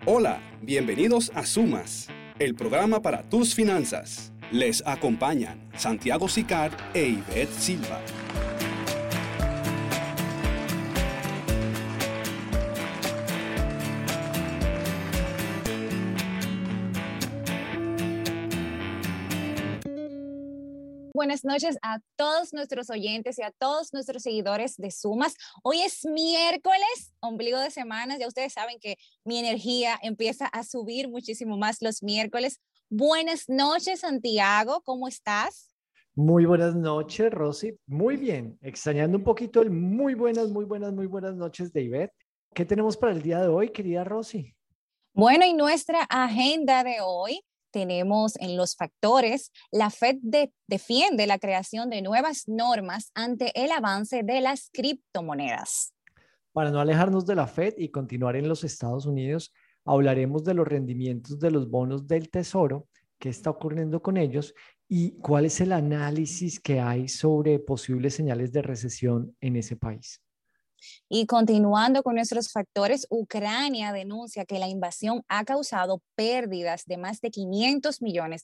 Hola, bienvenidos a Sumas, el programa para tus finanzas. Les acompañan Santiago Sicar e Ivette Silva. Buenas noches a todos nuestros oyentes y a todos nuestros seguidores de Sumas. Hoy es miércoles, ombligo de semana. Ya ustedes saben que mi energía empieza a subir muchísimo más los miércoles. Buenas noches, Santiago. ¿Cómo estás? Muy buenas noches, Rosy. Muy bien. Extrañando un poquito el muy buenas noches de Ivette. ¿Qué tenemos para el día de hoy, querida Rosy? Bueno, y nuestra agenda de hoy tenemos en los factores, la Fed defiende la creación de nuevas normas ante el avance de las criptomonedas. Para no alejarnos de la Fed y continuar en los Estados Unidos, hablaremos de los rendimientos de los bonos del Tesoro, qué está ocurriendo con ellos y cuál es el análisis que hay sobre posibles señales de recesión en ese país. Y continuando con nuestros factores, Ucrania denuncia que la invasión ha causado pérdidas de más de $500 millones.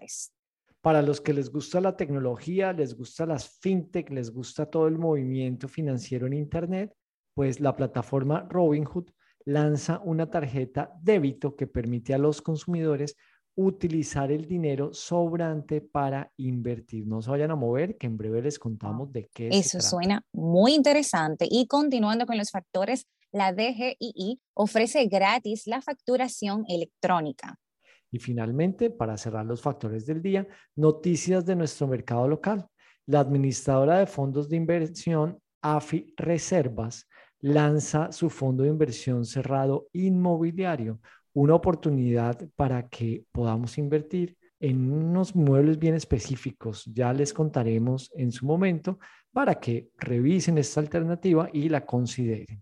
Para los que les gusta la tecnología, les gusta las fintech, les gusta todo el movimiento financiero en Internet, pues la plataforma Robinhood lanza una tarjeta débito que permite a los consumidores utilizar el dinero sobrante para invertir. No se vayan a mover, que en breve les contamos de qué se Eso trata. suena muy interesante. Y continuando con los factores, la DGII ofrece gratis la facturación electrónica. Y finalmente, para cerrar los factores del día, noticias de nuestro mercado local. La administradora de fondos de inversión, AFI Reservas, lanza su fondo de inversión cerrado inmobiliario, una oportunidad para que podamos invertir en unos muebles bien específicos. Ya les contaremos en su momento para que revisen esta alternativa y la consideren.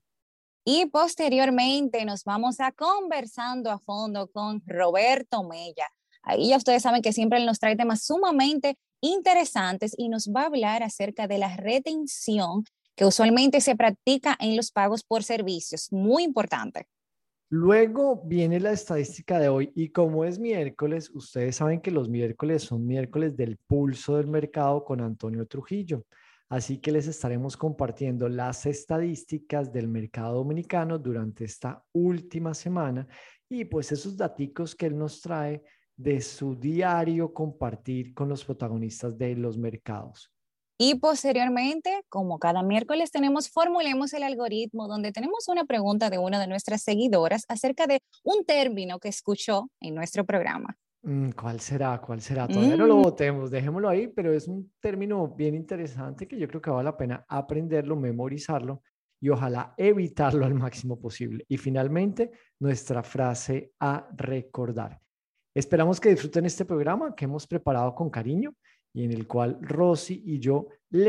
Y posteriormente nos vamos a conversando a fondo con Roberto Mella. Ahí ya ustedes saben que siempre él nos trae temas sumamente interesantes y nos va a hablar acerca de la retención que usualmente se practica en los pagos por servicios. Muy importante. Luego viene la estadística de hoy y como es miércoles, ustedes saben que los miércoles son miércoles del pulso del mercado con Antonio Trujillo. Así que les estaremos compartiendo las estadísticas del mercado dominicano durante esta última semana y pues esos daticos que él nos trae de su diario compartir con los protagonistas de los mercados. Y posteriormente, como cada miércoles tenemos Formulemos el Algoritmo, donde tenemos una pregunta de una de nuestras seguidoras acerca de un término que escuchó en nuestro programa. ¿Cuál será? ¿Cuál será? Todavía no lo Mm, votemos, dejémoslo ahí, pero es un término bien interesante que yo creo que vale la pena aprenderlo, memorizarlo y ojalá evitarlo al máximo posible. Y finalmente, nuestra frase a recordar. Esperamos que disfruten este programa que hemos preparado con cariño y en el cual Rosy y yo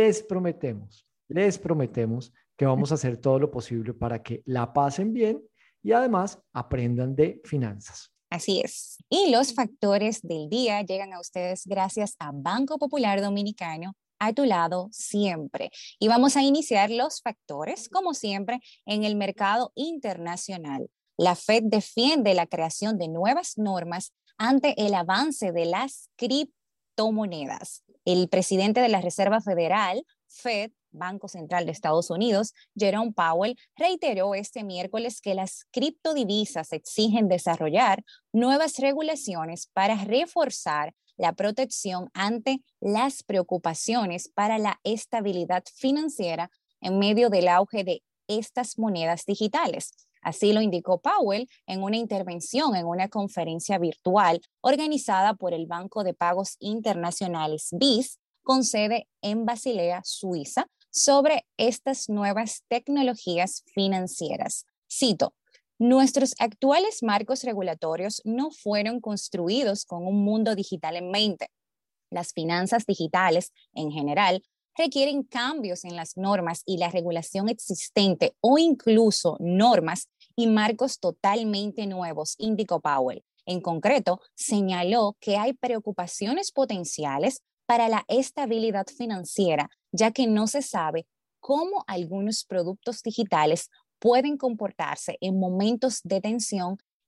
les prometemos que vamos a hacer todo lo posible para que la pasen bien y además aprendan de finanzas. Así es. Y los factores del día llegan a ustedes gracias a Banco Popular Dominicano, a tu lado siempre. Y vamos a iniciar los factores, como siempre, en el mercado internacional. La Fed defiende la creación de nuevas normas ante el avance de las criptomonedas. El presidente de la Reserva Federal, Fed, Banco Central de Estados Unidos, Jerome Powell, reiteró este miércoles que las criptodivisas exigen desarrollar nuevas regulaciones para reforzar la protección ante las preocupaciones para la estabilidad financiera en medio del auge de estas monedas digitales. Así lo indicó Powell en una intervención en una conferencia virtual organizada por el Banco de Pagos Internacionales BIS, con sede en Basilea, Suiza, sobre estas nuevas tecnologías financieras. Cito, nuestros actuales marcos regulatorios no fueron construidos con un mundo digital en mente. Las finanzas digitales, en general, requieren cambios en las normas y la regulación existente o incluso normas y marcos totalmente nuevos, indicó Powell. En concreto, señaló que hay preocupaciones potenciales para la estabilidad financiera, ya que no se sabe cómo algunos productos digitales pueden comportarse en momentos de tensión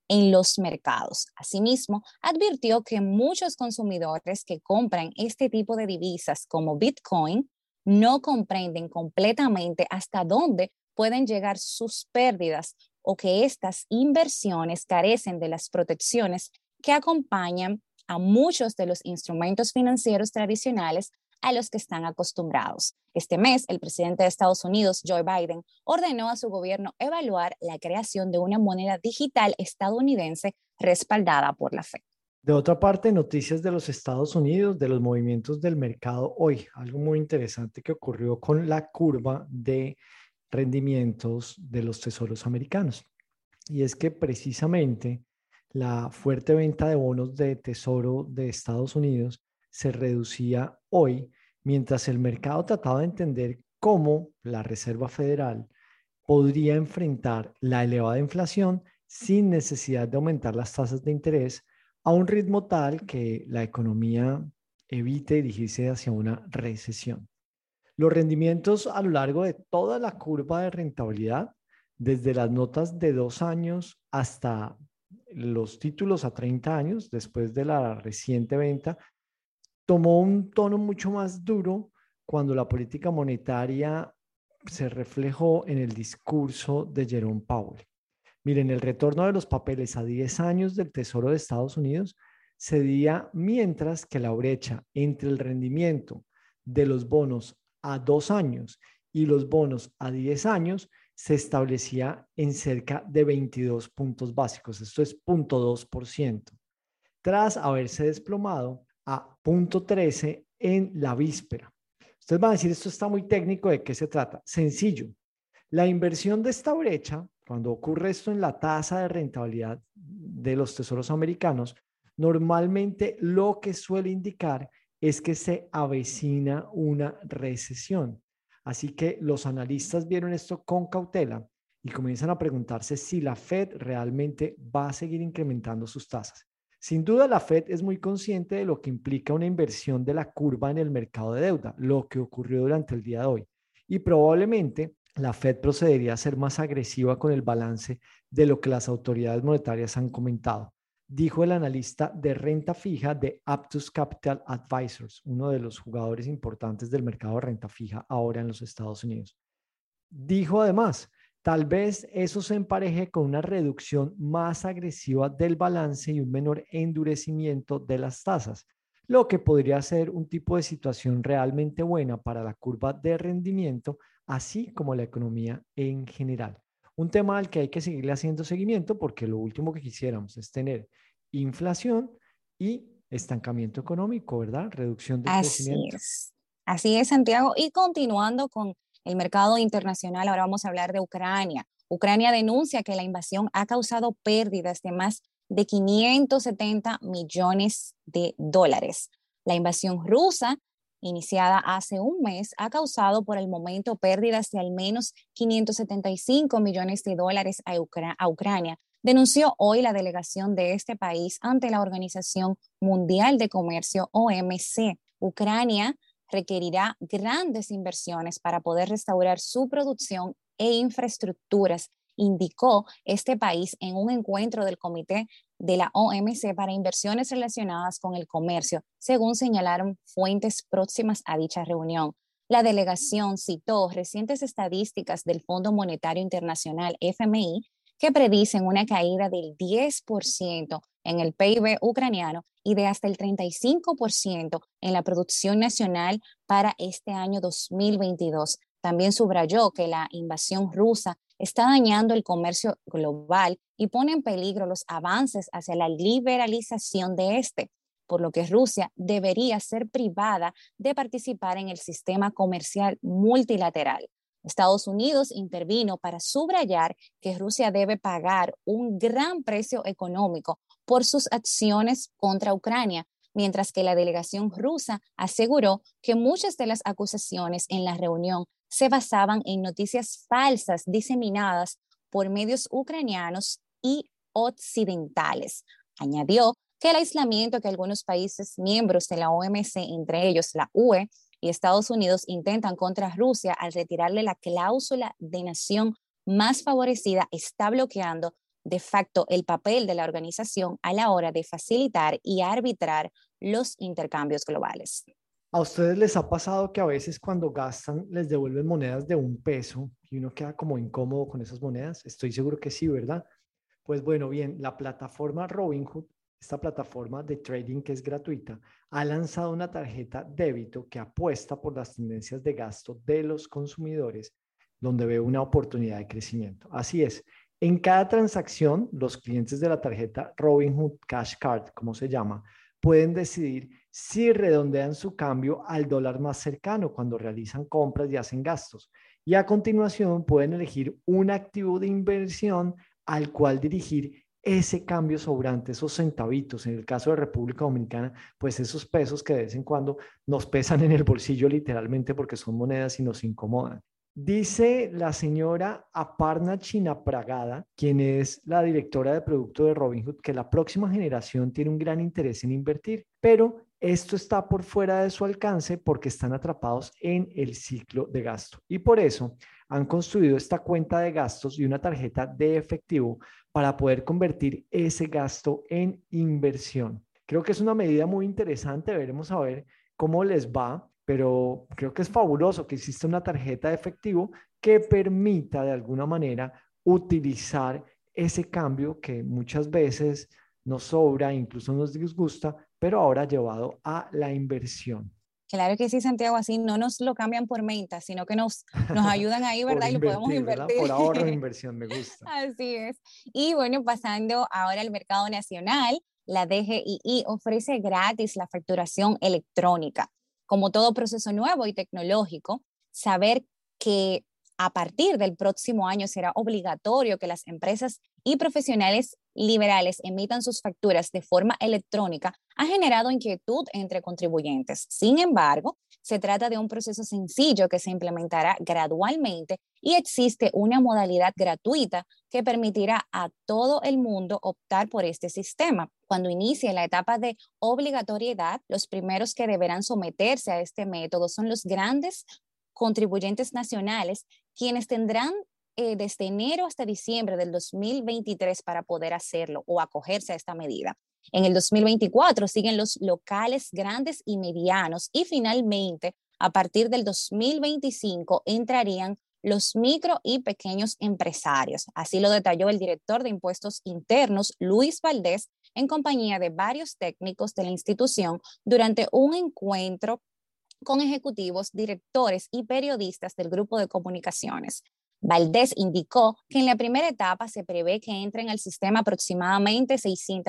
en los mercados. Asimismo, advirtió que muchos consumidores que compran este tipo de divisas como Bitcoin no comprenden completamente hasta dónde pueden llegar sus pérdidas o que estas inversiones carecen de las protecciones que acompañan a muchos de los instrumentos financieros tradicionales a los que están acostumbrados. Este mes, el presidente de Estados Unidos, Joe Biden, ordenó a su gobierno evaluar la creación de una moneda digital estadounidense respaldada por la Fed. De otra parte, noticias de los Estados Unidos, de los movimientos del mercado hoy. Algo muy interesante que ocurrió con la curva de rendimientos de los tesoros americanos. Y es que precisamente la fuerte venta de bonos de tesoro de Estados Unidos se reducía hoy, mientras el mercado trataba de entender cómo la Reserva Federal podría enfrentar la elevada inflación sin necesidad de aumentar las tasas de interés a un ritmo tal que la economía evite dirigirse hacia una recesión. Los rendimientos a lo largo de toda la curva de rentabilidad, desde las notas de 2 años hasta los títulos a 30 años, después de la reciente venta, tomó un tono mucho más duro cuando la política monetaria se reflejó en el discurso de Jerome Powell. Miren, el retorno de los papeles a 10 años del Tesoro de Estados Unidos cedía mientras que la brecha entre el rendimiento de los bonos a 2 años y los bonos a 10 años se establecía en cerca de 22 puntos básicos. Esto es 0.2%, tras haberse desplomado a 0.13 en la víspera. Ustedes van a decir, esto está muy técnico, ¿de qué se trata? Sencillo. La inversión de esta brecha, cuando ocurre esto en la tasa de rentabilidad de los tesoros americanos, normalmente lo que suele indicar es que se avecina una recesión. Así que los analistas vieron esto con cautela y comienzan a preguntarse si la Fed realmente va a seguir incrementando sus tasas. Sin duda, la Fed es muy consciente de lo que implica una inversión de la curva en el mercado de deuda, lo que ocurrió durante el día de hoy. Y probablemente la Fed procedería a ser más agresiva con el balance de lo que las autoridades monetarias han comentado, dijo el analista de renta fija de Aptus Capital Advisors, uno de los jugadores importantes del mercado de renta fija ahora en los Estados Unidos. Dijo además, tal vez eso se empareje con una reducción más agresiva del balance y un menor endurecimiento de las tasas, lo que podría ser un tipo de situación realmente buena para la curva de rendimiento, así como la economía en general. Un tema al que hay que seguirle haciendo seguimiento porque lo último que quisiéramos es tener inflación y estancamiento económico, ¿verdad? Reducción del crecimiento. Así es, Santiago. Y continuando con el mercado internacional, ahora vamos a hablar de Ucrania. Ucrania denuncia que la invasión ha causado pérdidas de más de 570 millones de dólares. La invasión rusa, iniciada hace un mes, ha causado por el momento pérdidas de al menos 575 millones de dólares a Ucrania, denunció hoy la delegación de este país ante la Organización Mundial de Comercio, OMC. Ucrania requerirá grandes inversiones para poder restaurar su producción e infraestructuras, indicó este país en un encuentro del Comité de la OMC para inversiones relacionadas con el comercio, según señalaron fuentes próximas a dicha reunión. La delegación citó recientes estadísticas del Fondo Monetario Internacional, FMI, que predicen una caída del 10% en el PIB ucraniano y de hasta el 35% en la producción nacional para este año 2022. También subrayó que la invasión rusa está dañando el comercio global y pone en peligro los avances hacia la liberalización de este, por lo que Rusia debería ser privada de participar en el sistema comercial multilateral. Estados Unidos intervino para subrayar que Rusia debe pagar un gran precio económico por sus acciones contra Ucrania, mientras que la delegación rusa aseguró que muchas de las acusaciones en la reunión se basaban en noticias falsas diseminadas por medios ucranianos y occidentales. Añadió que el aislamiento que algunos países miembros de la OMC, entre ellos la UE y Estados Unidos, intentan contra Rusia al retirarle la cláusula de nación más favorecida, está bloqueando de facto el papel de la organización a la hora de facilitar y arbitrar los intercambios globales. ¿A ustedes les ha pasado que a veces cuando gastan les devuelven monedas de $1 y uno queda como incómodo con esas monedas? Estoy seguro que sí, ¿verdad? Pues bueno, bien, la plataforma Robinhood, esta plataforma de trading que es gratuita, ha lanzado una tarjeta débito que apuesta por las tendencias de gasto de los consumidores, donde ve una oportunidad de crecimiento. Así es, en cada transacción, los clientes de la tarjeta Robinhood Cash Card, como se llama, pueden decidir si redondean su cambio al dólar más cercano cuando realizan compras y hacen gastos. Y a continuación pueden elegir un activo de inversión al cual dirigir ese cambio sobrante, esos centavitos. En el caso de República Dominicana, pues esos pesos que de vez en cuando nos pesan en el bolsillo literalmente porque son monedas y nos incomodan. Dice la señora Aparna Chinapragada, quien es la directora de producto de Robinhood, que la próxima generación tiene un gran interés en invertir, pero esto está por fuera de su alcance porque están atrapados en el ciclo de gasto. Y por eso han construido esta cuenta de gastos y una tarjeta de efectivo para poder convertir ese gasto en inversión. Creo que es una medida muy interesante, veremos a ver cómo les va, pero creo que es fabuloso que exista una tarjeta de efectivo que permita de alguna manera utilizar ese cambio que muchas veces nos sobra, incluso nos disgusta, pero ahora llevado a la inversión. Claro que sí, Santiago, así no nos lo cambian por menta, sino que nos ayudan ahí, Por ¿verdad? Y lo podemos invertir, ¿verdad? invertir. Por ahorro de inversión, me gusta. Así es. Y bueno, pasando ahora al mercado nacional, la DGII ofrece gratis la facturación electrónica. Como todo proceso nuevo y tecnológico, saber que a partir del próximo año será obligatorio que las empresas y profesionales liberales emitan sus facturas de forma electrónica ha generado inquietud entre contribuyentes. Sin embargo, se trata de un proceso sencillo que se implementará gradualmente y existe una modalidad gratuita que permitirá a todo el mundo optar por este sistema. Cuando inicie la etapa de obligatoriedad, los primeros que deberán someterse a este método son los grandes contribuyentes nacionales, quienes tendrán desde enero hasta diciembre del 2023 para poder hacerlo o acogerse a esta medida. En el 2024 siguen los locales grandes y medianos y finalmente a partir del 2025 entrarían los micro y pequeños empresarios. Así lo detalló el director de Impuestos Internos, Luis Valdés, en compañía de varios técnicos de la institución durante un encuentro con ejecutivos, directores y periodistas del grupo de comunicaciones. Valdés indicó que en la primera etapa se prevé que entren al sistema aproximadamente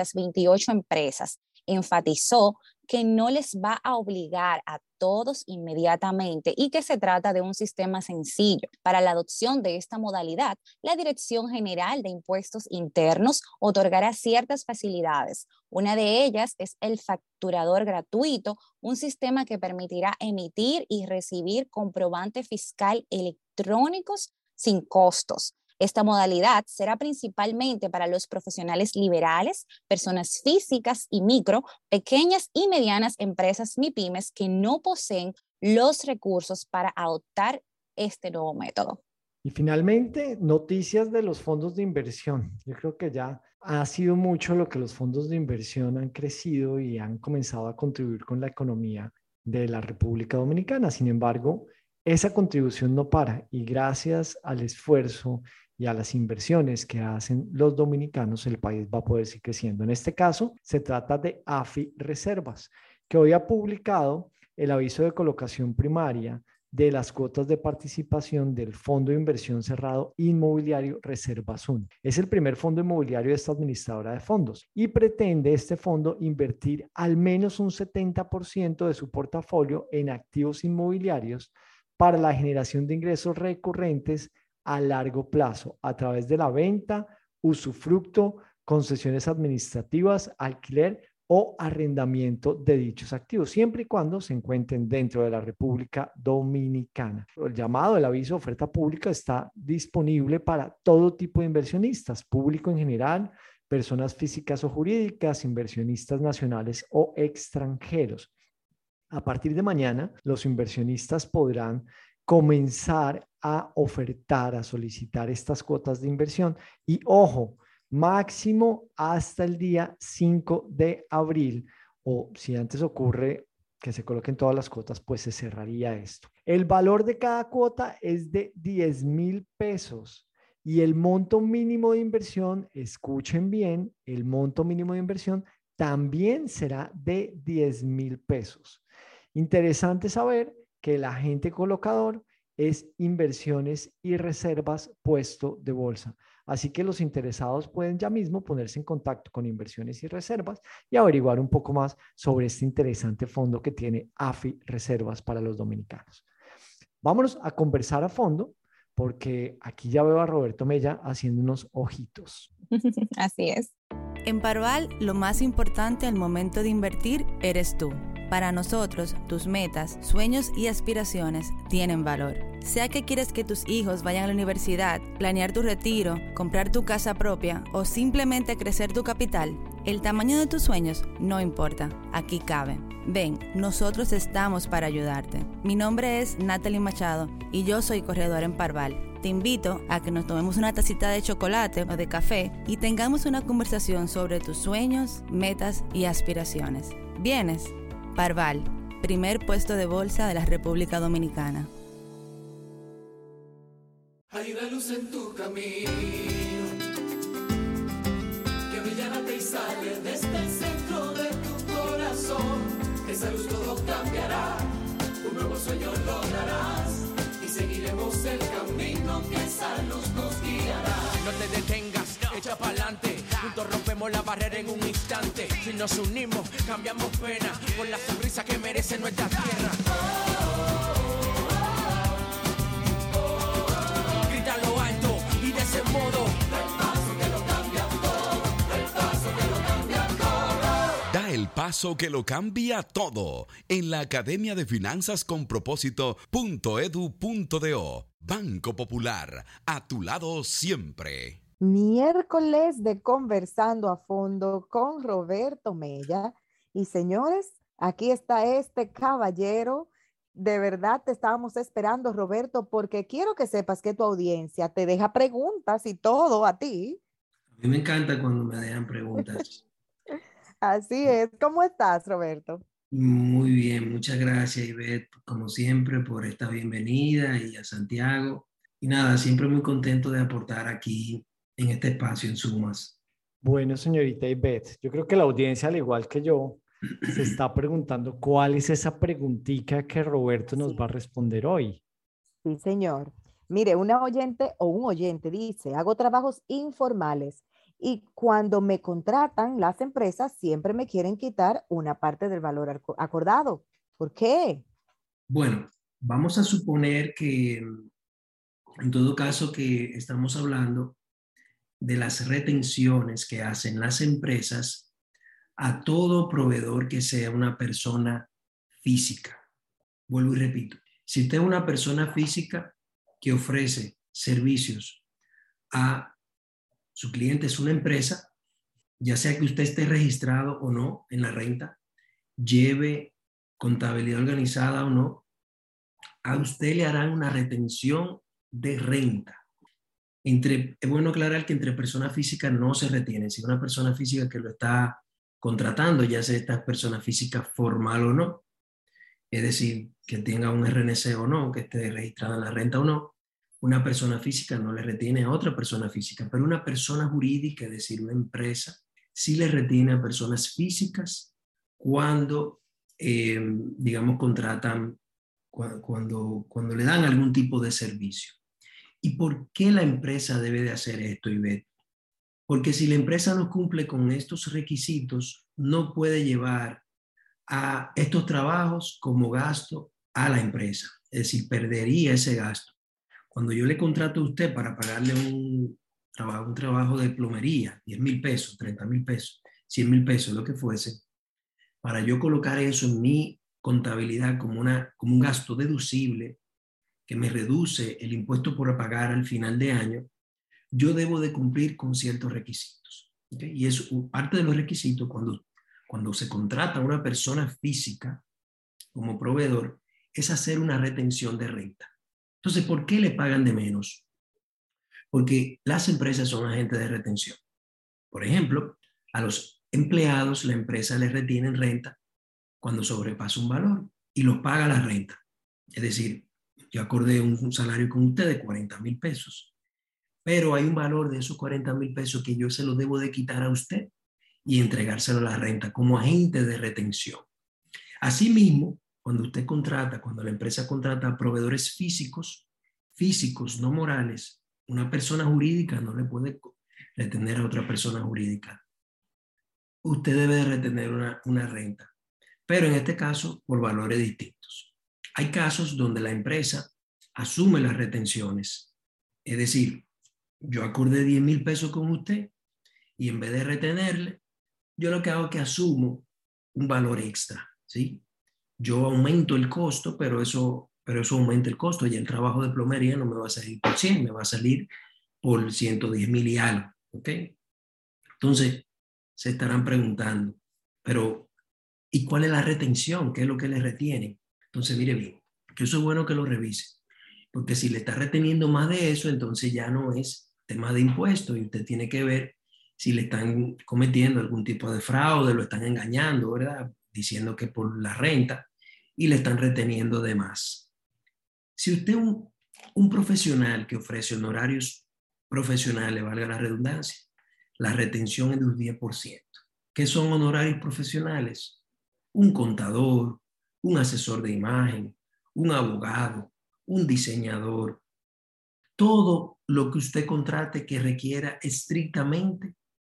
628 empresas. Enfatizó que no les va a obligar a todos inmediatamente y que se trata de un sistema sencillo. Para la adopción de esta modalidad, la Dirección General de Impuestos Internos otorgará ciertas facilidades. Una de ellas es el facturador gratuito, un sistema que permitirá emitir y recibir comprobante fiscal electrónicos sin costos. Esta modalidad será principalmente para los profesionales liberales, personas físicas y micro, pequeñas y medianas empresas MIPYMES que no poseen los recursos para adoptar este nuevo método. Y finalmente, noticias de los fondos de inversión. Yo creo que ya ha sido mucho lo que los fondos de inversión han crecido y han comenzado a contribuir con la economía de la República Dominicana. Sin embargo, esa contribución no para y gracias al esfuerzo y a las inversiones que hacen los dominicanos, el país va a poder seguir creciendo. En este caso, se trata de AFI Reservas, que hoy ha publicado el aviso de colocación primaria de las cuotas de participación del Fondo de Inversión Cerrado Inmobiliario Reservas UN. Es el primer fondo inmobiliario de esta administradora de fondos y pretende este fondo invertir al menos un 70% de su portafolio en activos inmobiliarios para la generación de ingresos recurrentes a largo plazo a través de la venta, usufructo, concesiones administrativas, alquiler o arrendamiento de dichos activos, siempre y cuando se encuentren dentro de la República Dominicana. El llamado, el aviso de oferta pública está disponible para todo tipo de inversionistas, público en general, personas físicas o jurídicas, inversionistas nacionales o extranjeros. A partir de mañana, los inversionistas podrán comenzar a ofertar, a solicitar estas cuotas de inversión. Y ojo, máximo hasta el día 5 de abril, o si antes ocurre que se coloquen todas las cuotas, pues se cerraría esto. El valor de cada cuota es de 10,000 pesos y el monto mínimo de inversión, escuchen bien, el monto mínimo de inversión también será de 10,000 pesos. Interesante saber que el agente colocador es Inversiones y Reservas Puesto de Bolsa. Así que los interesados pueden ya mismo ponerse en contacto con Inversiones y Reservas y averiguar un poco más sobre este interesante fondo que tiene AFI Reservas para los dominicanos. Vámonos a conversar a fondo porque aquí ya veo a Roberto Mella haciendo unos ojitos. Así es. En Parval, lo más importante al momento de invertir eres tú. Para nosotros, tus metas, sueños y aspiraciones tienen valor. Sea que quieres que tus hijos vayan a la universidad, planear tu retiro, comprar tu casa propia o simplemente crecer tu capital, el tamaño de tus sueños no importa, aquí cabe. Ven, nosotros estamos para ayudarte. Mi nombre es Natalie Machado y yo soy corredora en Parval. Te invito a que nos tomemos una tacita de chocolate o de café y tengamos una conversación sobre tus sueños, metas y aspiraciones. ¿Vienes? Parval, primer puesto de bolsa de la República Dominicana. Hay una luz en tu camino que brillante y sale desde el centro de tu corazón. Esa luz todo cambiará, un nuevo sueño lograrás y seguiremos el camino que esa luz nos guiará. No te detengas, echa pa'lante. Juntos rompemos la barrera en un instante. Si nos unimos, cambiamos pena por la sonrisa que merece nuestra tierra. Grita lo alto y de ese modo El paso que lo cambia todo, el paso que lo cambia todo. Da el paso que lo cambia todo en la Academia de Finanzas con Propósito.edu.do. Banco Popular, a tu lado siempre. Miércoles de Conversando a Fondo con Roberto Mella. Y señores, aquí está este caballero. De verdad te estábamos esperando, Roberto, porque quiero que sepas que tu audiencia te deja preguntas y todo a ti. A mí me encanta cuando me dejan preguntas. Así es. ¿Cómo estás, Roberto? Muy bien, muchas gracias, Ivette, como siempre, por esta bienvenida y a Santiago. Y nada, siempre muy contento de aportar aquí en este espacio en Sumas. Bueno, señorita Ivette, yo creo que la audiencia, al igual que yo, se está preguntando cuál es esa preguntita que Roberto nos va a responder hoy. Sí, señor. Mire, una oyente o un oyente dice, hago trabajos informales y cuando me contratan las empresas siempre me quieren quitar una parte del valor acordado. ¿Por qué? Bueno, vamos a suponer que en todo caso que estamos hablando de las retenciones que hacen las empresas a todo proveedor que sea una persona física. Vuelvo y repito, si usted es una persona física que ofrece servicios a su cliente, es una empresa, ya sea que usted esté registrado o no en la renta, lleve contabilidad organizada o no, a usted le harán una retención de renta. Es bueno aclarar que entre personas físicas no se retiene. Si una persona física que lo está contratando, ya sea esta persona física formal o no, es decir, que tenga un RNC o no, que esté registrada en la renta o no, una persona física no le retiene a otra persona física, pero una persona jurídica, es decir, una empresa, sí le retiene a personas físicas cuando, digamos, contratan, cuando le dan algún tipo de servicio. ¿Y por qué la empresa debe de hacer esto, Ivette? Porque si la empresa no cumple con estos requisitos, no puede llevar a estos trabajos como gasto a la empresa. Es decir, perdería ese gasto. Cuando yo le contrato a usted para pagarle un trabajo de plomería, 10,000 pesos, 30,000 pesos, 100,000 pesos, lo que fuese, para yo colocar eso en mi contabilidad como un gasto deducible que me reduce el impuesto por pagar al final de año, yo debo de cumplir con ciertos requisitos. ¿Okay? Y es parte de los requisitos cuando se contrata a una persona física como proveedor, es hacer una retención de renta. Entonces, ¿por qué le pagan de menos? Porque las empresas son agentes de retención. Por ejemplo, a los empleados la empresa les retiene renta cuando sobrepasa un valor y los paga la renta. Es decir, yo acordé un salario con usted de 40,000 pesos, pero hay un valor de esos 40,000 pesos que yo se lo debo de quitar a usted y entregárselo a la renta como agente de retención. Asimismo, cuando la empresa contrata a proveedores físicos, no morales, una persona jurídica no le puede retener a otra persona jurídica. Usted debe de retener una renta, pero en este caso por valores distintos. Hay casos donde la empresa asume las retenciones, es decir, yo acordé 10,000 pesos con usted y en vez de retenerle, yo lo que hago es que asumo un valor extra, ¿sí? Yo aumento el costo, pero eso aumenta el costo y el trabajo de plomería no me va a salir por 100, me va a salir por 110,000 y algo, ¿ok? Entonces, se estarán preguntando, pero ¿y cuál es la retención? ¿Qué es lo que le retienen? Entonces, mire bien, que eso es bueno que lo revise, porque si le está reteniendo más de eso, entonces ya no es tema de impuestos y usted tiene que ver si le están cometiendo algún tipo de fraude, lo están engañando, ¿verdad? Diciendo que por la renta y le están reteniendo de más. Si usted es un profesional que ofrece honorarios profesionales, valga la redundancia, la retención es de un 10%. ¿Qué son honorarios profesionales? Un contador, un asesor de imagen, un abogado, un diseñador, todo lo que usted contrate que requiera estrictamente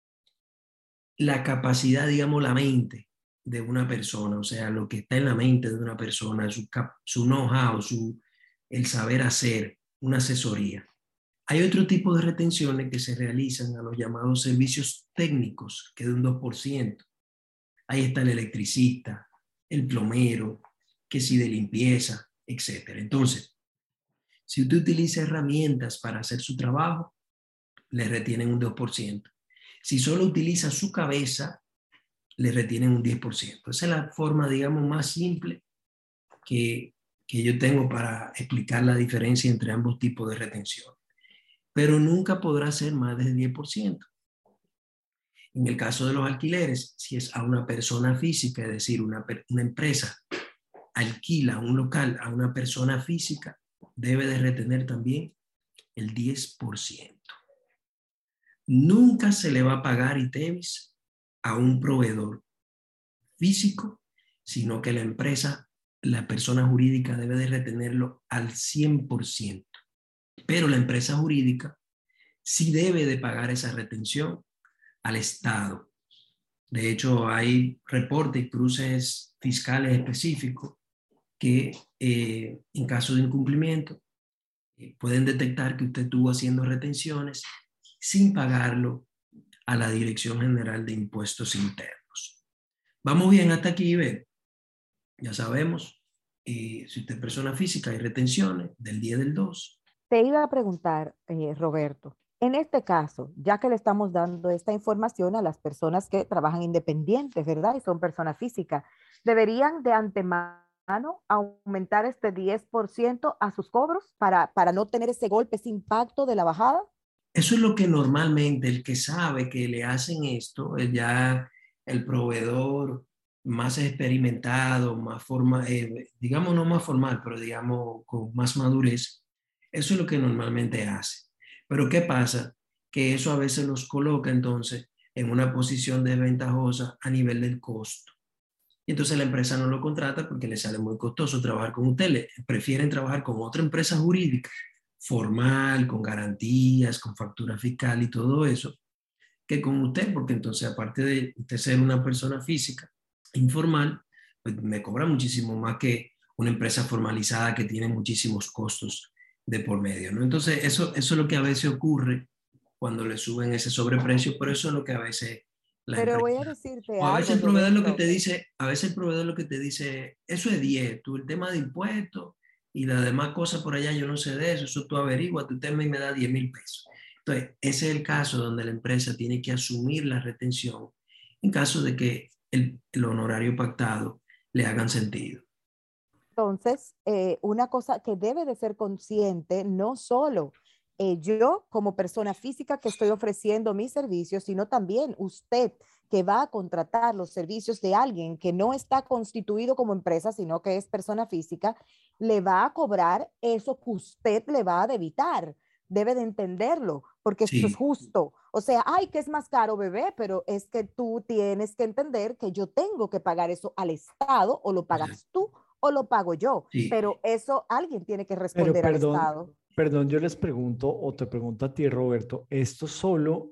la capacidad, digamos, la mente de una persona, o sea, lo que está en la mente de una persona, su know-how, el saber hacer, una asesoría. Hay otro tipo de retenciones que se realizan a los llamados servicios técnicos, que es de un 2%. Ahí está el electricista, el plomero, que si de limpieza, etc. Entonces, si usted utiliza herramientas para hacer su trabajo, le retienen un 2%. Si solo utiliza su cabeza, le retienen un 10%. Esa es la forma, digamos, más simple que yo tengo para explicar la diferencia entre ambos tipos de retención. Pero nunca podrá ser más del 10%. En el caso de los alquileres, si es a una persona física, es decir, una empresa alquila un local a una persona física, debe de retener también el 10%. Nunca se le va a pagar ITEVIS a un proveedor físico, sino que la persona jurídica debe de retenerlo al 100%. Pero la empresa jurídica sí debe de pagar esa retención al Estado. De hecho, hay reportes y cruces fiscales específicos que en caso de incumplimiento pueden detectar que usted estuvo haciendo retenciones sin pagarlo a la Dirección General de Impuestos Internos. ¿Vamos bien hasta aquí, Ivette? Ya sabemos, si usted es persona física, hay retenciones del día del 2. Te iba a preguntar, Roberto, en este caso, ya que le estamos dando esta información a las personas que trabajan independientes, ¿verdad? Y son personas físicas, ¿deberían de antemano aumentar este 10% a sus cobros para no tener ese golpe, ese impacto de la bajada? Eso es lo que normalmente el que sabe que le hacen esto, es ya el proveedor más experimentado, más formal, digamos no más formal, pero digamos con más madurez, eso es lo que normalmente hace. Pero ¿qué pasa? Que eso a veces los coloca entonces en una posición desventajosa a nivel del costo. Y entonces la empresa no lo contrata porque le sale muy costoso trabajar con usted. Prefieren trabajar con otra empresa jurídica formal, con garantías, con factura fiscal y todo eso, que con usted, porque entonces aparte de usted ser una persona física informal, pues me cobra muchísimo más que una empresa formalizada que tiene muchísimos costos de por medio, ¿no? Entonces eso es lo que a veces ocurre cuando le suben ese sobreprecio, pero eso es lo que a veces la Pero empresa... voy a decirte O a veces el algo, proveedor Roberto. lo que te dice, a veces el proveedor lo que te dice, eso es 10, tú el tema de impuestos y las demás cosas por allá, yo no sé de eso tú averiguas, tú me da 10,000 pesos. Entonces, ese es el caso donde la empresa tiene que asumir la retención en caso de que el honorario pactado le hagan sentido. Entonces, una cosa que debe de ser consciente, no solo yo como persona física que estoy ofreciendo mis servicios, sino también usted que va a contratar los servicios de alguien que no está constituido como empresa, sino que es persona física, le va a cobrar eso que usted le va a debitar. Debe de entenderlo, porque eso es justo. O sea, ay, que es más caro, bebé, pero es que tú tienes que entender que yo tengo que pagar eso al Estado, o lo pagas tú o lo pago yo. Pero eso alguien tiene que responder al Estado. Perdón, yo les pregunto o te pregunto a ti, Roberto, ¿esto solo,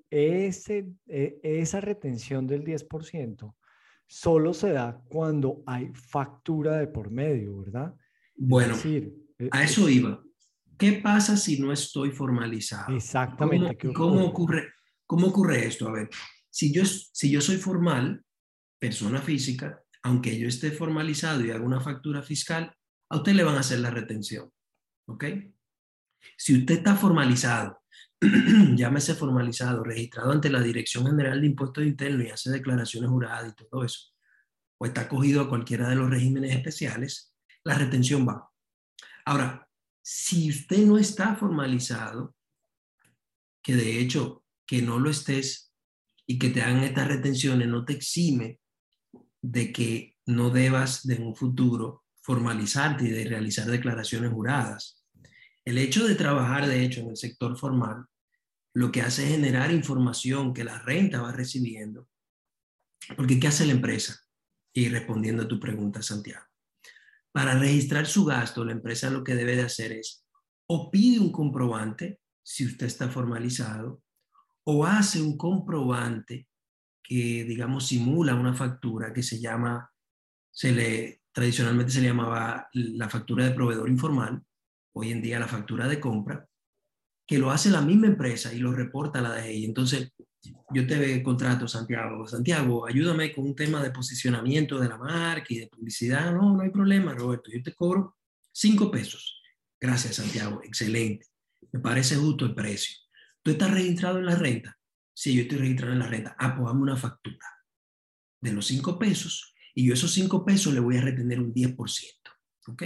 esa retención del 10%, solo se da cuando hay factura de por medio, ¿verdad? Bueno, es decir, a eso iba. ¿Qué pasa si no estoy formalizado? Exactamente. ¿Cómo ocurre esto? A ver, si yo soy formal, persona física, aunque yo esté formalizado y haga una factura fiscal, a usted le van a hacer la retención, ¿ok? Si usted está formalizado, llámese formalizado, registrado ante la Dirección General de Impuestos Internos y hace declaraciones juradas y todo eso, o está acogido a cualquiera de los regímenes especiales, la retención va. Ahora, si usted no está formalizado, que de hecho que no lo estés y que te hagan estas retenciones no te exime de que no debas de en un futuro formalizarte y de realizar declaraciones juradas. El hecho de trabajar, de hecho, en el sector formal, lo que hace es generar información que la renta va recibiendo. Porque ¿qué hace la empresa? Y respondiendo a tu pregunta, Santiago. Para registrar su gasto, la empresa lo que debe de hacer es o pide un comprobante, si usted está formalizado, o hace un comprobante que, digamos, simula una factura que se llama, tradicionalmente se le llamaba la factura de proveedor informal, hoy en día la factura de compra, que lo hace la misma empresa y lo reporta a la DGI. Entonces, yo te contrato, Santiago. Santiago, ayúdame con un tema de posicionamiento de la marca y de publicidad. No hay problema, Roberto. Yo te cobro 5 pesos. Gracias, Santiago. Excelente. Me parece justo el precio. ¿Tú estás registrado en la renta? Sí, yo estoy registrado en la renta. Pues dame una factura de los 5 pesos y yo esos 5 pesos le voy a retener un 10%. ¿Ok?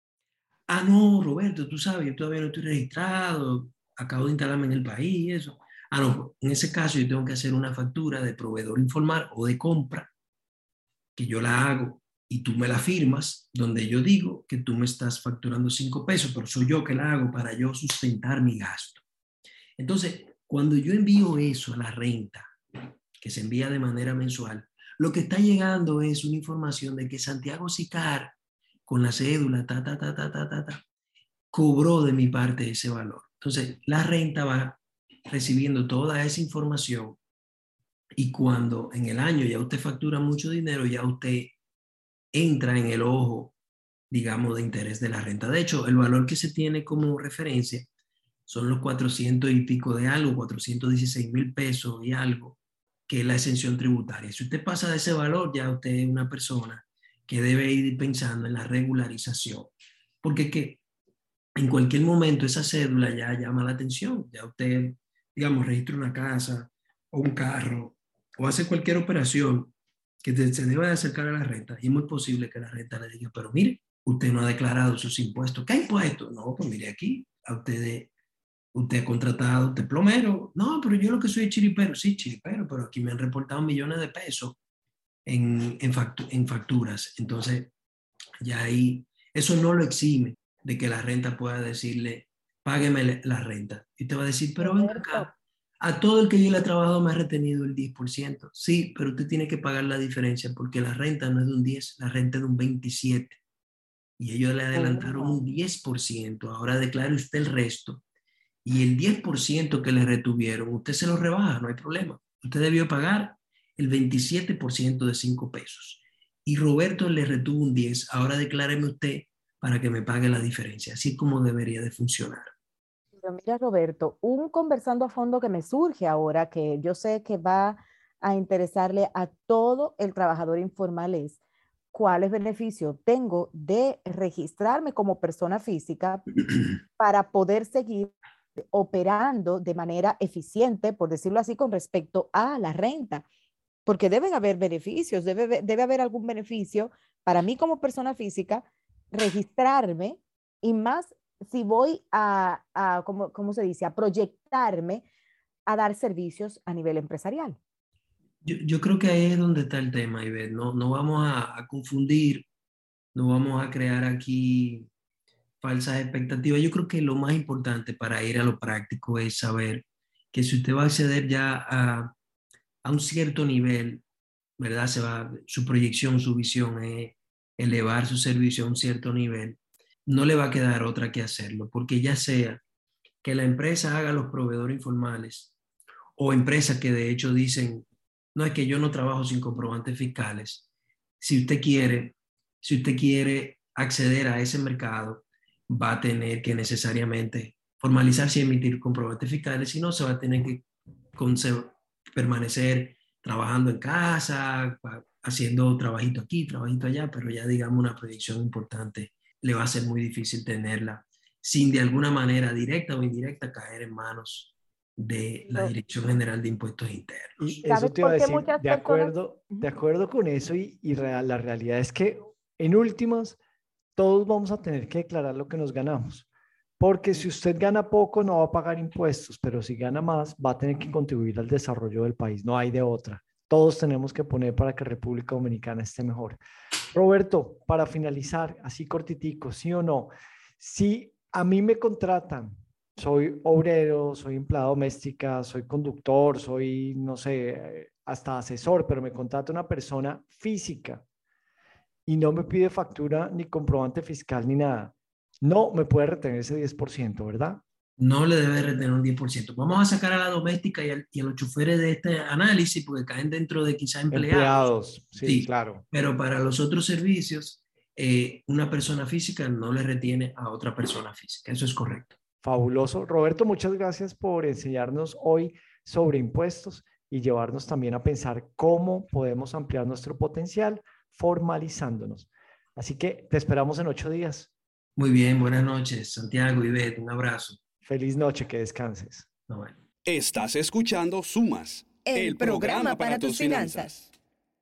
No, Roberto, tú sabes, yo todavía no estoy registrado, acabo de instalarme en el país y eso. No, en ese caso yo tengo que hacer una factura de proveedor informal o de compra, que yo la hago y tú me la firmas, donde yo digo que tú me estás facturando 5 pesos, pero soy yo que la hago para yo sustentar mi gasto. Entonces, cuando yo envío eso a la renta, que se envía de manera mensual, lo que está llegando es una información de que Santiago Sicar, con la cédula, cobró de mi parte ese valor. Entonces, la renta va recibiendo toda esa información y cuando en el año ya usted factura mucho dinero, ya usted entra en el ojo, digamos, de interés de la renta. De hecho, el valor que se tiene como referencia son los 400 y pico de algo, 416,000 pesos y algo, que es la exención tributaria. Si usted pasa de ese valor, ya usted es una persona que debe ir pensando en la regularización, porque que en cualquier momento esa cédula ya llama la atención, ya usted, digamos, registra una casa o un carro o hace cualquier operación que se deba de acercar a la renta y es muy posible que la renta le diga, pero mire, usted no ha declarado sus impuestos. ¿Qué impuestos? No, pues mire aquí, a usted ha contratado, usted plomero. No, pero yo lo que soy es chiripero. Sí, chiripero, pero aquí me han reportado millones de pesos en facturas. Entonces, ya ahí, eso no lo exime de que la renta pueda decirle, págueme la renta. Y te va a decir, pero ven acá, a todo el que yo le he trabajado me ha retenido el 10%. Sí, pero usted tiene que pagar la diferencia porque la renta no es de un 10, la renta es de un 27. Y ellos le adelantaron un 10%. Ahora declare usted el resto. Y el 10% que le retuvieron, usted se lo rebaja, no hay problema. Usted debió pagar el 27% de 5 pesos. Y Roberto le retuvo un 10. Ahora decláreme usted para que me pague la diferencia. Así es como debería de funcionar. Pero mira, Roberto, un conversando a fondo que me surge ahora, que yo sé que va a interesarle a todo el trabajador informal es, ¿cuáles beneficios tengo de registrarme como persona física para poder seguir operando de manera eficiente, por decirlo así, con respecto a la renta? Porque deben haber beneficios, debe haber algún beneficio para mí como persona física registrarme y más si voy ¿cómo se dice? A proyectarme a dar servicios a nivel empresarial. Yo creo que ahí es donde está el tema, Ivette. No vamos a confundir, no vamos a crear aquí falsas expectativas. Yo creo que lo más importante para ir a lo práctico es saber que si usted va a acceder ya a un cierto nivel, ¿verdad? Su proyección, su visión es elevar su servicio a un cierto nivel, no le va a quedar otra que hacerlo, porque ya sea que la empresa haga los proveedores informales o empresas que de hecho dicen, no, es que yo no trabajo sin comprobantes fiscales. Si usted quiere acceder a ese mercado, va a tener que necesariamente formalizarse y emitir comprobantes fiscales, si no se va a tener que permanecer trabajando en casa, haciendo trabajito aquí, trabajito allá, pero ya digamos una proyección importante le va a ser muy difícil tenerla sin de alguna manera directa o indirecta caer en manos de la Dirección General de Impuestos Internos. Y eso te iba a decir, de acuerdo con eso la realidad es que en últimas todos vamos a tener que declarar lo que nos ganamos. Porque si usted gana poco no va a pagar impuestos, pero si gana más va a tener que contribuir al desarrollo del país. No hay de otra. Todos tenemos que poner para que República Dominicana esté mejor. Roberto, para finalizar, así cortitico, ¿sí o no? Si a mí me contratan, soy obrero, soy empleada doméstica, soy conductor, soy, no sé, hasta asesor, pero me contrata una persona física y no me pide factura ni comprobante fiscal ni nada, no me puede retener ese 10%, ¿verdad? No le debe retener un 10%. Vamos a sacar a la doméstica y a los choferes de este análisis porque caen dentro de quizá empleados. Sí, claro. Pero para los otros servicios, una persona física no le retiene a otra persona física. Eso es correcto. Fabuloso. Roberto, muchas gracias por enseñarnos hoy sobre impuestos y llevarnos también a pensar cómo podemos ampliar nuestro potencial formalizándonos. Así que te esperamos en 8 días. Muy bien, buenas noches, Santiago, Ivette, un abrazo. Feliz noche, que descanses. Bueno. Estás escuchando Sumas, el programa para tus finanzas.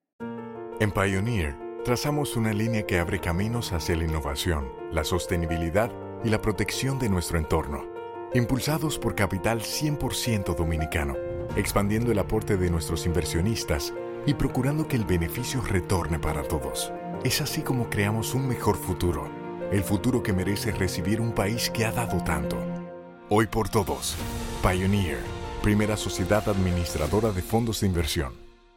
En Pioneer, trazamos una línea que abre caminos hacia la innovación, la sostenibilidad y la protección de nuestro entorno. Impulsados por capital 100% dominicano, expandiendo el aporte de nuestros inversionistas y procurando que el beneficio retorne para todos. Es así como creamos un mejor futuro, el futuro que merece recibir un país que ha dado tanto. Hoy por todos, Pioneer, primera sociedad administradora de fondos de inversión.